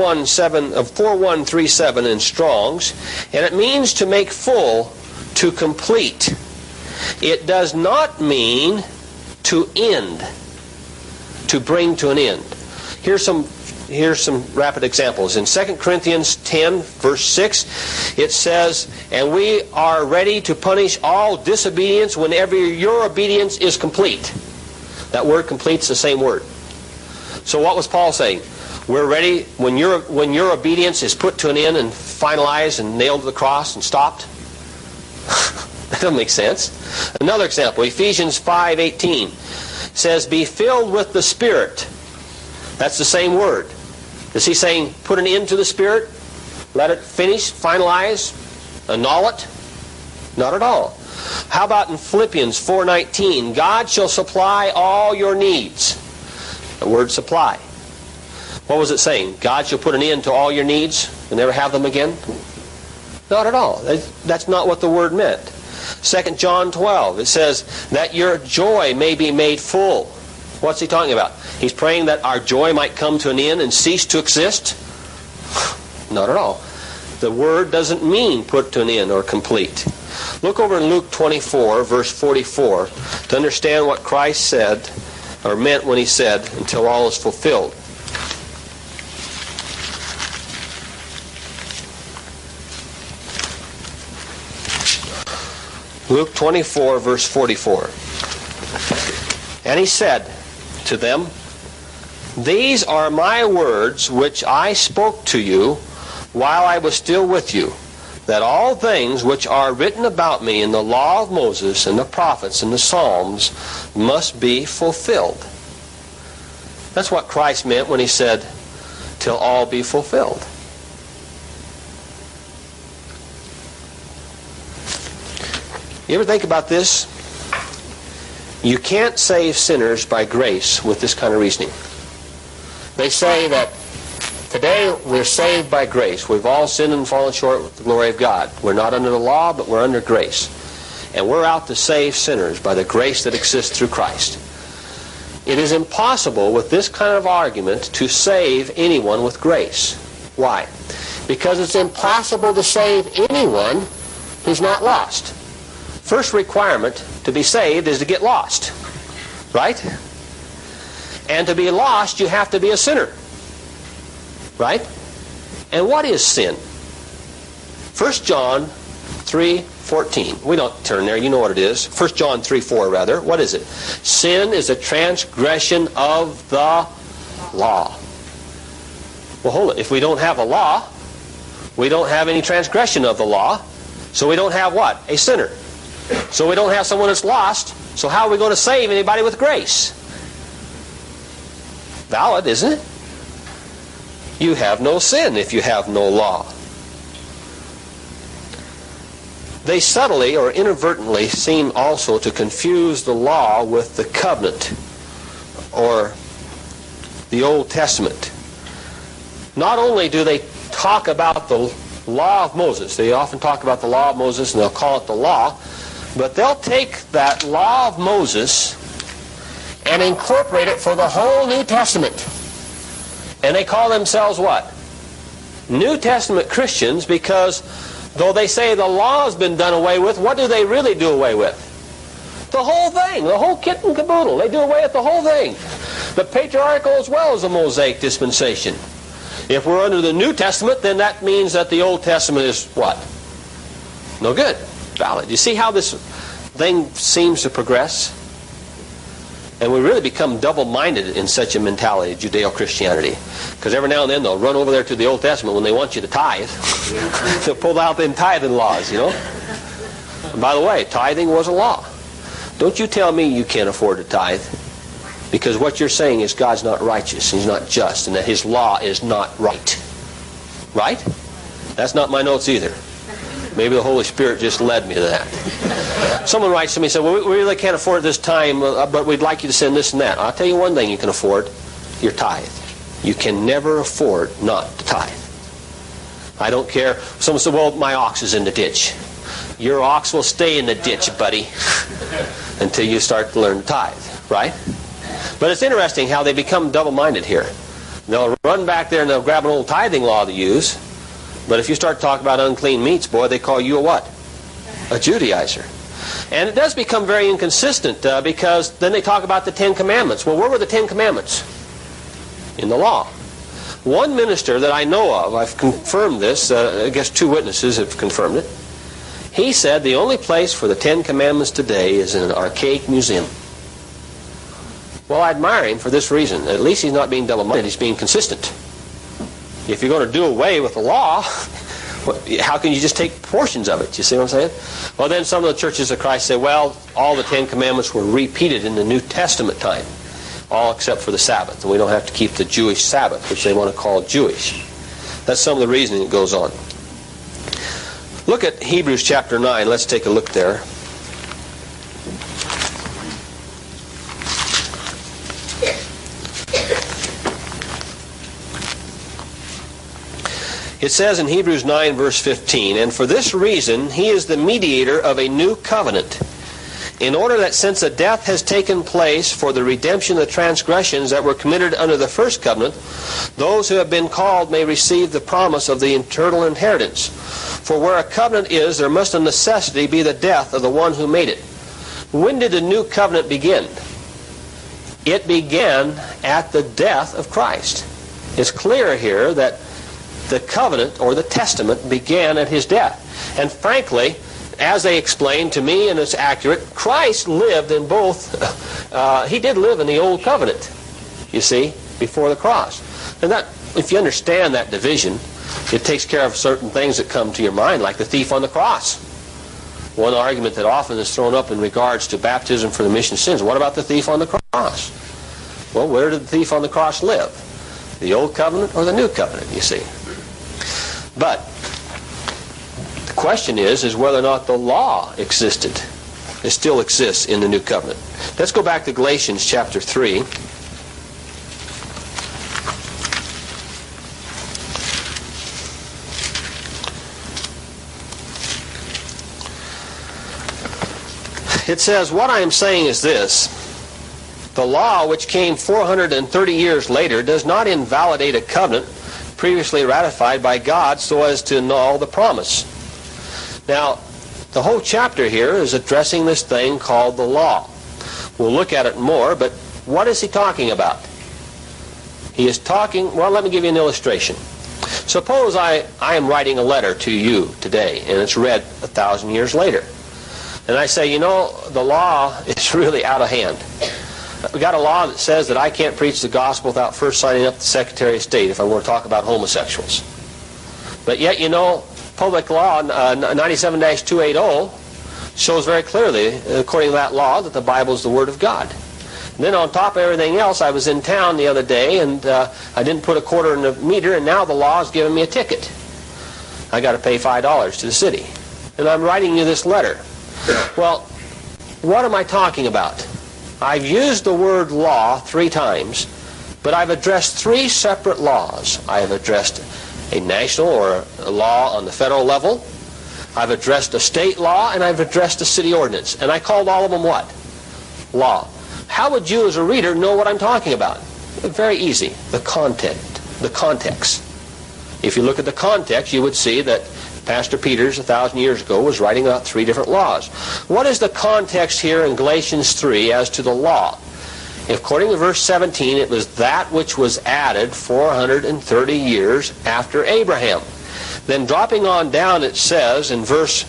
4137 in Strong's, and it means to make full, to complete. It does not mean to end, to bring to an end. Here's some rapid examples. In 2 Corinthians 10, verse 6, it says, and we are ready to punish all disobedience whenever your obedience is complete. That word complete's the same word. So what was Paul saying? We're ready when your obedience is put to an end and finalized and nailed to the cross and stopped? That doesn't make sense. Another example, Ephesians 5:18 says, be filled with the Spirit. That's the same word. Is he saying put an end to the Spirit? Let it finish, finalize, annul it? Not at all. How about in Philippians 4:19? God shall supply all your needs. The word supply. What was it saying? God shall put an end to all your needs and never have them again? Not at all. That's not what the word meant. 2 John 12, it says that your joy may be made full. What's he talking about? He's praying that our joy might come to an end and cease to exist? Not at all. The word doesn't mean put to an end or complete. Look over in Luke 24, verse 44, to understand what Christ said, or meant when he said, until all is fulfilled. Luke 24, verse 44. And he said to them, These are my words which I spoke to you while I was still with you, that all things which are written about me in the law of Moses and the prophets and the Psalms must be fulfilled. That's what Christ meant when he said, till all be fulfilled. You ever think about this? You can't save sinners by grace with this kind of reasoning. They say that today we're saved by grace. We've all sinned and fallen short of the glory of God. We're not under the law, but we're under grace. And we're out to save sinners by the grace that exists through Christ. It is impossible with this kind of argument to save anyone with grace. Why? Because it's impossible to save anyone who's not lost. First requirement to be saved is to get lost. Right? And to be lost, you have to be a sinner. Right? And what is sin? 1 John 3:14. We don't turn there. You know what it is. 1 John 3:4 rather. What is it? Sin is a transgression of the law. Well, hold it. If we don't have a law, we don't have any transgression of the law. So we don't have what? A sinner. So we don't have someone that's lost. So how are we going to save anybody with grace? Valid, isn't it? You have no sin if you have no law. They subtly or inadvertently seem also to confuse the law with the covenant or the Old Testament. Not only do they talk about the law of Moses, they often talk about the law of Moses and they'll call it the law, but they'll take that law of Moses and incorporate it for the whole New Testament. And they call themselves what? New Testament Christians, because though they say the law has been done away with, what do they really do away with? The whole thing, the whole kit and caboodle. They do away with the whole thing. The patriarchal as well as the Mosaic dispensation. If we're under the New Testament, then that means that the Old Testament is what? No good. Valid. You see how this thing seems to progress? And we really become double-minded in such a mentality, Judeo-Christianity. Because every now and then they'll run over there to the Old Testament when they want you to tithe. They'll pull out them tithing laws, you know. And by the way, tithing was a law. Don't you tell me you can't afford to tithe. Because what you're saying is God's not righteous, He's not just, and that His law is not right. Right? That's not my notes either. Maybe the Holy Spirit just led me to that. Someone writes to me and says, well, we really can't afford this time, but we'd like you to send this and that. I'll tell you one thing you can afford, your tithe. You can never afford not to tithe. I don't care. Someone said, well, my ox is in the ditch. Your ox will stay in the ditch, buddy, until you start to learn to tithe, right? But it's interesting how they become double-minded here. They'll run back there and they'll grab an old tithing law to use, but if you start talking about unclean meats, boy, they call you a what? A Judaizer. And it does become very inconsistent because then they talk about the Ten Commandments. Well, where were the Ten Commandments? In the law. One minister that I know of, I've confirmed this, I guess 2 witnesses have confirmed it. He said the only place for the Ten Commandments today is in an archaic museum. Well, I admire him for this reason. At least he's not being double-minded, he's being consistent. If you're going to do away with the law, how can you just take portions of it? You see what I'm saying? Well, then some of the churches of Christ say, well, all the Ten Commandments were repeated in the New Testament time, all except for the Sabbath. And we don't have to keep the Jewish Sabbath, which they want to call Jewish. That's some of the reasoning that goes on. Look at Hebrews chapter 9. Let's take a look there. It says in Hebrews 9 verse 15, and for this reason he is the mediator of a new covenant, in order that since a death has taken place for the redemption of the transgressions that were committed under the first covenant, those who have been called may receive the promise of the eternal inheritance. For where a covenant is, there must of necessity be the death of the one who made it. When did the new covenant begin? It began at the death of Christ. It's clear here that the covenant or the testament began at his death. And frankly, as they explained to me, and it's accurate, Christ lived in both, he did live in the old covenant, you see, before the cross. And that, if you understand that division, it takes care of certain things that come to your mind, like the thief on the cross. One argument that often is thrown up in regards to baptism for the remission of sins, what about the thief on the cross? Well, where did the thief on the cross live? The Old Covenant or the New Covenant, you see? But the question is whether or not the law existed. It still exists in the New Covenant. Let's go back to Galatians chapter 3. It says, what I am saying is this: the law, which came 430 years later, does not invalidate a covenant previously ratified by God so as to annul the promise. Now, the whole chapter here is addressing this thing called the law. We'll look at it more, but what is he talking about? He is talking, well, let me give you an illustration. Suppose I am writing a letter to you today, and it's read 1,000 years later. And I say, you know, the law is really out of hand. We got a law that says that I can't preach the gospel without first signing up the Secretary of State if I want to talk about homosexuals. But yet, you know, Public Law 97-280 shows very clearly, according to that law, that the Bible is the Word of God. And then on top of everything else, I was in town the other day, and I didn't put a quarter in the meter, and now the law is giving me a ticket. I got to pay $5 to the city. And I'm writing you this letter. Well, what am I talking about? I've used the word law 3 times, but I've addressed 3 separate laws. I have addressed a national or a law on the federal level. I've addressed a state law, and I've addressed a city ordinance. And I called all of them what? Law. How would you as a reader know what I'm talking about? Very easy. The content, the context. If you look at the context, you would see that Pastor Peters 1,000 years ago was writing about 3 different laws. What is the context here in Galatians 3 as to the law? According to verse 17, it was that which was added 430 years after Abraham. Then dropping on down, it says in verse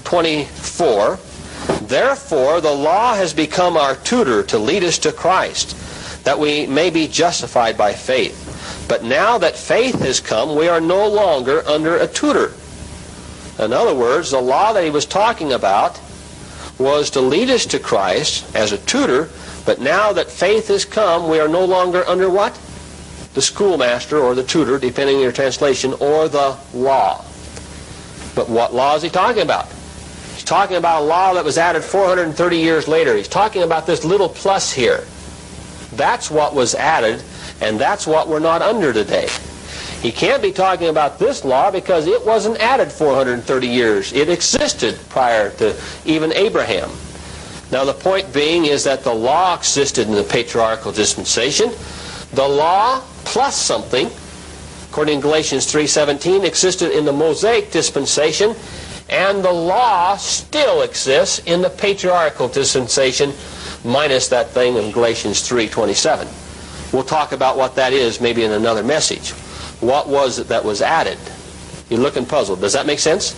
24, therefore the law has become our tutor to lead us to Christ, that we may be justified by faith. But now that faith has come, we are no longer under a tutor. In other words, the law that he was talking about was to lead us to Christ as a tutor, but now that faith has come, we are no longer under what? The schoolmaster or the tutor, depending on your translation, or the law. But what law is he talking about? He's talking about a law that was added 430 years later. He's talking about this little plus here. That's what was added, and that's what we're not under today. He can't be talking about this law because it wasn't added 430 years. It existed prior to even Abraham. Now the point being is that the law existed in the patriarchal dispensation. The law plus something, according to Galatians 3:17, existed in the Mosaic dispensation, and the law still exists in the patriarchal dispensation, minus that thing in Galatians 3:27. We'll talk about what that is maybe in another message. What was it that was added? You're looking puzzled. Does that make sense?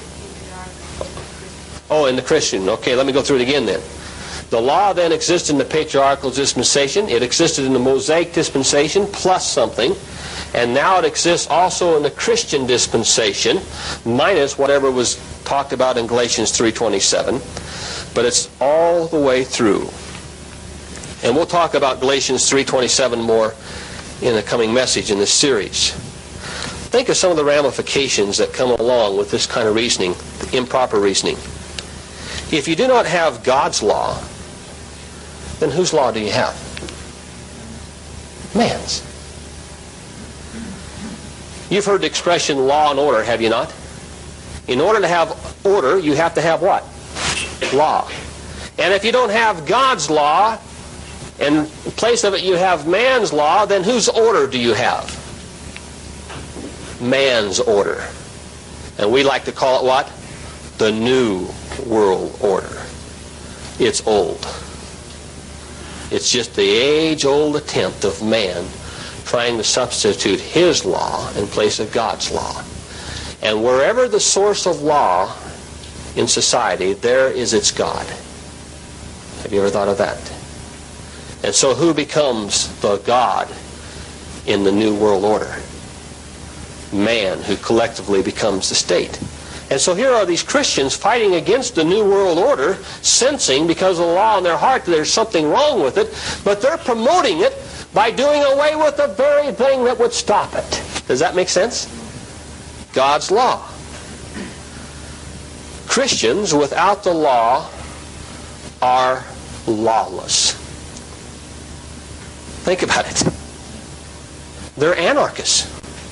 Oh, in the Christian. Okay, let me go through it again then. The law then existed in the patriarchal dispensation. It existed in the Mosaic dispensation plus something. And now it exists also in the Christian dispensation, minus whatever was talked about in Galatians 3:27. But it's all the way through. And we'll talk about Galatians 3:27 more in the coming message in this series. Think of some of the ramifications that come along with this kind of reasoning, improper reasoning. If you do not have God's law, then whose law do you have? Man's. You've heard the expression law and order, have you not? In order to have order, you have to have what? Law. And if you don't have God's law, and in place of it you have man's law, then whose order do you have? Man's order. And we like to call it what? The New World Order. It's old. It's just the age-old attempt of man trying to substitute his law in place of God's law. And wherever the source of law in society, there is its God. Have you ever thought of that? And so who becomes the God in the New World Order. Man who collectively becomes the state. And so here are these Christians fighting against the New World Order, sensing because of the law in their heart that there's something wrong with it, but they're promoting it by doing away with the very thing that would stop it. Does that make sense? God's law. Christians without the law are lawless. Think about it. They're anarchists.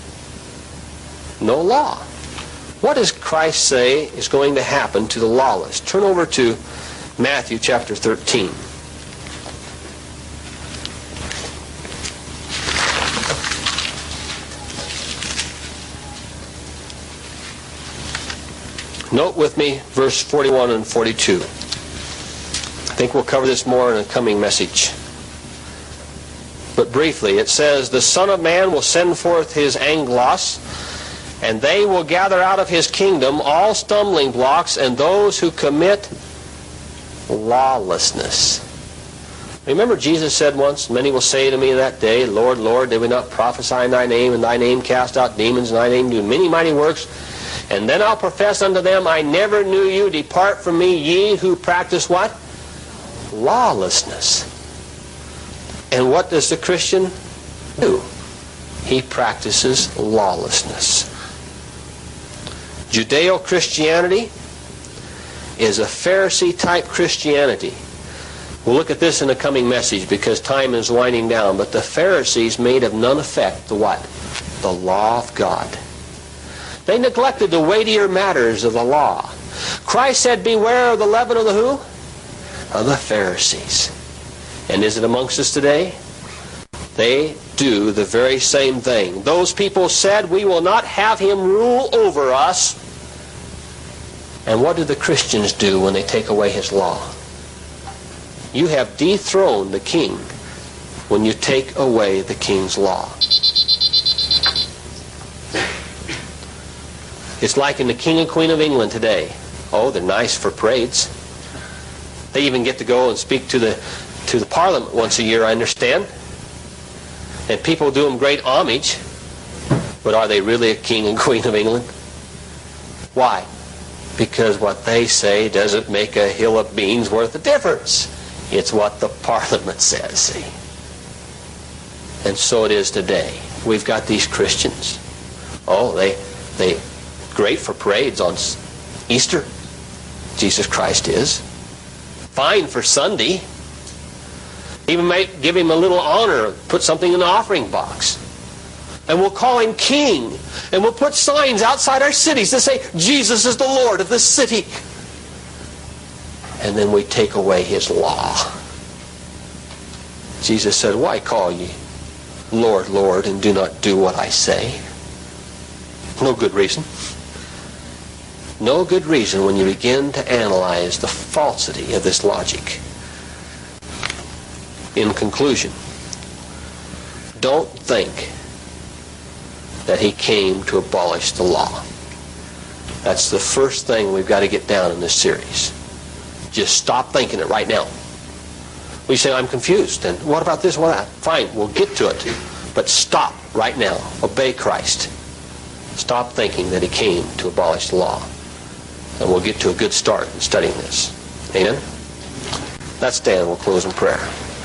No law. What does Christ say is going to happen to the lawless? Turn over to Matthew chapter 13. Note with me verse 41 and 42. I think we'll cover this more in a coming message. But briefly, it says, "The Son of Man will send forth his angelos, and they will gather out of his kingdom all stumbling blocks and those who commit lawlessness." Remember Jesus said once, "Many will say to me that day, Lord, Lord, did we not prophesy in thy name, and thy name cast out demons, and thy name do many mighty works? And then I'll profess unto them, I never knew you. Depart from me, ye who practice" what? Lawlessness. And what does the Christian do? He practices lawlessness. Judeo-Christianity is a Pharisee-type Christianity. We'll look at this in a coming message because time is winding down. But the Pharisees made of none effect the what? The law of God. They neglected the weightier matters of the law. Christ said, "Beware of the leaven of the who?" Of the Pharisees. And is it amongst us today? They do the very same thing. Those people said, "We will not have him rule over us." And what do the Christians do when they take away his law? You have dethroned the king when you take away the king's law. It's like in the King and Queen of England today. Oh, they're nice for parades. They even get to go and speak to the Parliament once a year, I understand. And people do them great homage. But are they really a King and Queen of England? Why? Because what they say doesn't make a hill of beans worth of difference. It's what the Parliament says, see? And so it is today. We've got these Christians. Oh, they great for parades on Easter. Jesus Christ is. Fine for Sunday. Even might give him a little honor, put something in the offering box. And we'll call him king. And we'll put signs outside our cities that say, "Jesus is the Lord of this city." And then we take away his law. Jesus said, "Why call ye Lord, Lord, and do not do what I say?" No good reason. No good reason when you begin to analyze the falsity of this logic. In conclusion, don't think that he came to abolish the law. That's the first thing we've got to get down in this series. Just stop thinking it right now. We say, "I'm confused, and what about this, what that?" Fine, we'll get to it. But stop right now. Obey Christ. Stop thinking that he came to abolish the law. And we'll get to a good start in studying this. Amen? Let's stand. We'll close in prayer.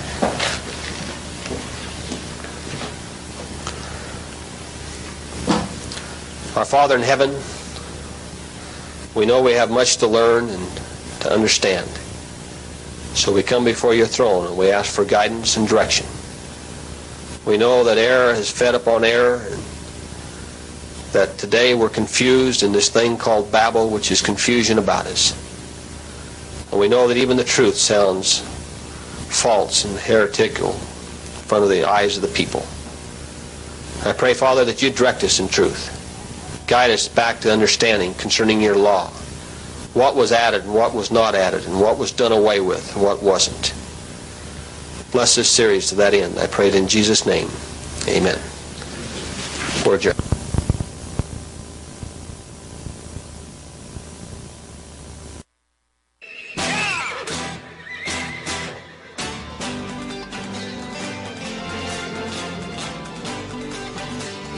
Our Father in heaven, we know we have much to learn and to understand. So we come before your throne and we ask for guidance and direction. We know that error has fed upon error, and that today we're confused in this thing called Babel, which is confusion about us. And we know that even the truth sounds false and heretical in front of the eyes of the people. I pray, Father, that you direct us in truth. Guide us back to understanding concerning your law. What was added and what was not added, and what was done away with and what wasn't. Bless this series to that end. I pray it in Jesus' name. Amen. We're adjourned.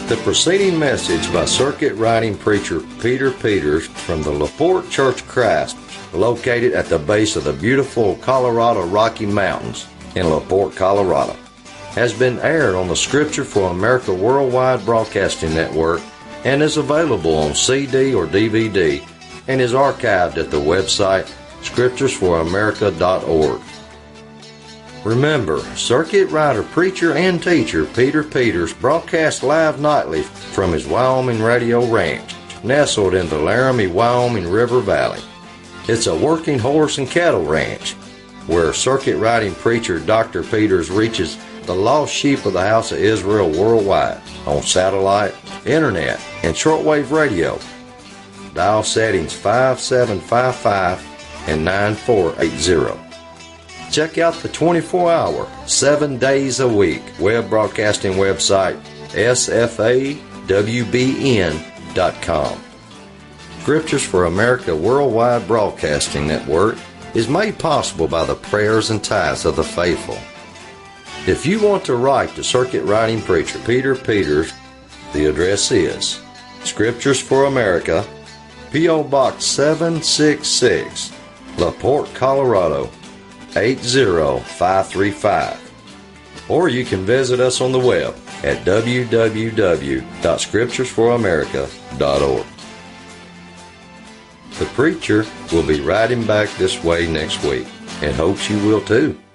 The preceding message by circuit riding preacher Peter Peters from the LaPorte Church of Christ, located at the base of the beautiful Colorado Rocky Mountains in LaPorte, Colorado, has been aired on the Scripture for America Worldwide Broadcasting Network and is available on CD or DVD and is archived at the website scripturesforamerica.org. Remember, circuit rider, preacher, and teacher Peter Peters broadcasts live nightly from his Wyoming radio ranch, nestled in the Laramie, Wyoming River Valley. It's a working horse and cattle ranch where circuit riding preacher Dr. Peters reaches the lost sheep of the house of Israel worldwide on satellite, internet, and shortwave radio. Dial settings 5755 and 9480. Check out the 24-hour, 7 days a week web broadcasting website sfawbn.com. Scriptures for America Worldwide Broadcasting Network is made possible by the prayers and tithes of the faithful. If you want to write to circuit riding preacher Peter Peters, the address is Scriptures for America, P.O. Box 766, LaPorte, Colorado 80535. Or you can visit us on the web at www.scripturesforamerica.org. The preacher will be riding back this way next week and hopes you will too.